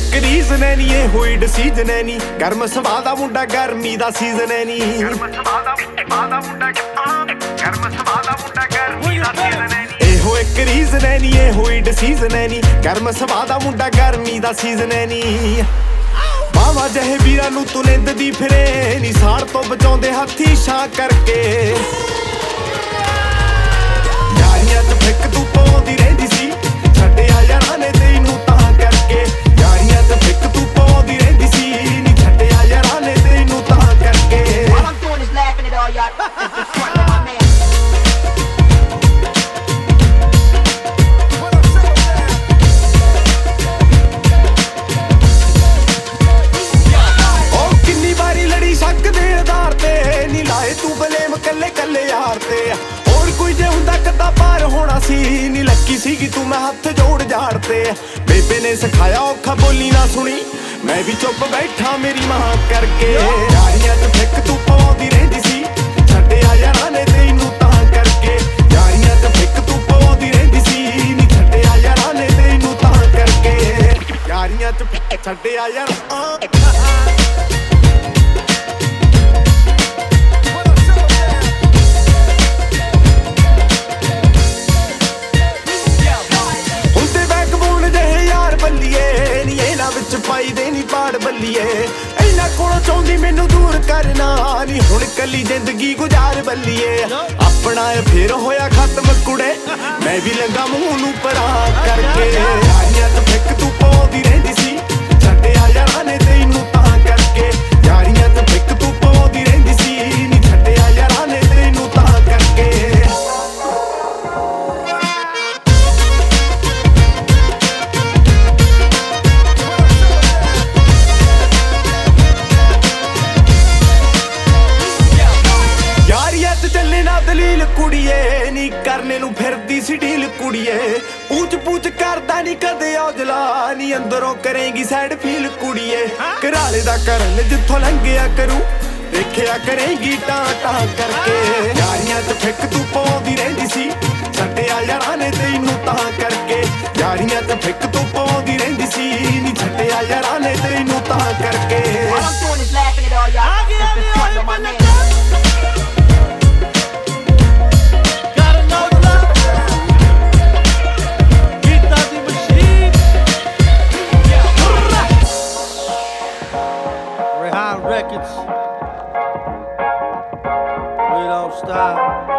ਇੱਕ ਰੀਜ਼ਨ ਐ ਨੀ ਇਹ ਹੋਈ ਡਿਸੀਜਨ ਐ ਨੀ ਗਰਮ ਸੁਭਾਅ ਦਾ ਮੁੰਡਾ ਗਰਮੀ ਦਾ ਸੀਜ਼ਨ ਐ ਨੀ ਇਹੋ ਇੱਕ ਰੀਜ਼ਨ ਐ ਨੀ ਇਹ ਹੋਈ ਡਿਸੀਜਨ ਐ ਨੀ ਗਰਮ ਸੁਭਾਅ ਦਾ ਮੁੰਡਾ ਗਰਮੀ ਦਾ ਸੀਜ਼ਨ ਐ ਨੀ ਬਾਵਾ ਜਿਹੇ ਵੀਰਾਂ ਨੂੰ ਤੂੰ ਨਿੰਦਦੀ ਫਿਰੇ ਨੀ ਸਾੜ ਤੋਂ ਬਚਾਉਂਦੇ ਹੱਥੀ ਛਾਂ ਕਰਕੇ ਯਾਰੀਆਂ ਚ ਫਿੱਕ ਤੂੰ ਪਾਉਂਦੀ ਰਹਿੰਦੀ ਸੀ ਛੱਡਿਆ ਯਾਰਾਂ ਨੇ ਤੈਨੂੰ ਤਾਂ ਕਰਕੇ ਯਾਰੀਆਂ ਚ ਫਿੱਕ ਤੂੰ ਪਾਉਂਦੀ ਰਹਿੰਦੀ ਸੀ ਨੀ ਛੱਡਿਆ ਯਾਰਾਂ ਨੇ ਤੈਨੂੰ ਤਾਂ ਕਰਕੇ ਸ਼ੱਕ ਦੇ ਆਧਾਰ ਤੇ ਨੀ ਲਾਏ ਤੂੰ ਬਲੇਮ ਕੱਲੇ ਕੱਲੇ ਯਾਰ ਤੇ ਹੋਰ ਕੋਈ ਜੇ ਹੁੰਦਾ ਕੱਦਾ ਪਾਰ ਹੋਣਾ ਸੀ ਨੀ ਲੱਕੀ ਸੀਗੀ ਤੂੰ ਮੈਂ ਹੱਥ ਜੋੜ ਝਾੜ ਤੇ ਬੇਬੇ ਨੇ ਸਿਖਾਇਆ ਔਖਾ ਬੋਲੀ ਨਾ ਸੁਣੀ ਮੈਂ ਵੀ ਚੁੱਪ ਬੈਠਾ ਮੇਰੀ ਮਾਂ ਕਰਕੇ ਯਾਰੀਆਂ ਚ ਫਿੱਕ ਤੂੰ ਪਾਉਂਦੀ ਰਹਿੰਦੀ ਸੀ ਛੱਡਿਆ ਯਾਰਾਂ ਨੇ ਤੈਨੂੰ ਤਾਂ ਕਰਕੇ ਯਾਰੀਆਂ ਚ ਫਿੱਕ ਤੂੰ ਪਾਉਂਦੀ ਰਹਿੰਦੀ ਸੀ ਨੀ ਛੱਡਿਆ ਯਾਰਾਂ ਨੇ ਤੈਨੂੰ ਤਾਂ ਕਰਕੇ ਯਾਰੀਆਂ ਚ ਫਿੱਕ ਛੱਡਿਆ ਯਾਰ ਪਾਈ ਦੇ ਨੀ ਪਾੜ ਬੱਲੀਏ ਇਹਨਾਂ ਕੋਲੋਂ ਚਾਹੁੰਦੀ ਮੈਨੂੰ ਦੂਰ ਕਰਨਾ ਨੀ ਹੁਣ ਕੱਲੀ ਜ਼ਿੰਦਗੀ ਗੁਜ਼ਾਰ ਬੱਲੀਏ ਆਪਣਾ ਫੇਰ ਹੋਇਆ ਖਤਮ ਕੁੜੇ ਮੈਂ ਵੀ ਲੰਗਾ ਮੂੰਹ ਨੂੰ ਪਰਾਂ ਕਰਕੇ ਯਾਰੀਆਂ ਚ ਫਿੱਕ ਤੂੰ ਪਾਉਂਦੀ ਰਹਿੰਦੀ ਸੀ ਛੱਡਿਆ ਯਾਰਾਂ ਨੇ ਤੈਨੂੰ ਤਾਂ ਕਰਕੇ ਯਾਰੀਆਂ ਚ ਫਿੱਕ ਤੂੰ ਪਾਉਂਦੀ ਰਹਿੰਦੀ ਸੀ ਨੀ ਛੱਡਿਆ ਯਾਰਾਂ ਨੇ ਤੈਨੂੰ ਤਾਂ ਕਰਕੇ ਚੱਲੇ ਨਾ ਦਲੀਲ ਕੁੜੀਏ ਨੀ ਕਰਨੇ ਨੂੰ ਫਿਰਦੀ ਸੀ ਢੀਲ ਕੁੜੀਏ ਪੂਛ ਪੂਛ ਕਰਦਾ ਨੀ ਕਦੇ ਔਜਲਾ ਨੀ ਅੰਦਰੋਂ ਕਰੇਂਗੀ ਸੈਡ ਫੀਲ ਕੁੜੀਏ ਘਰਾਲੇ ਦਾ ਕਰਨ ਜਿੱਥੋਂ ਲੰਘਿਆ ਕਰੂ ਦੇਖਿਆ ਕਰੇਂਗੀ ਟਾਂ ਟਾਂ ਕਰਕੇ ਯਾਰੀਆਂ ਚ ਫਿੱਕ ਤੂੰ ਪਾਉਂਦੀ ਰਹਿੰਦੀ ਸੀ ਛੱਡਿਆ ਯਾਰਾਂ ਨੇ ਤੈਨੂੰ ਤਾਂ ਕਰਕੇ ਯਾਰੀਆਂ ਚ ਫਿੱਕ ਤੂੰ ਪਾਉਂਦੀ ਰਹਿੰਦੀ ਸੀ ਨੀ ਛੱਡਿਆ ਯਾਰਾਂ ਨੇ ਤੈਨੂੰ ਤਾਂ ਕਰਕੇ Records. We don't stop.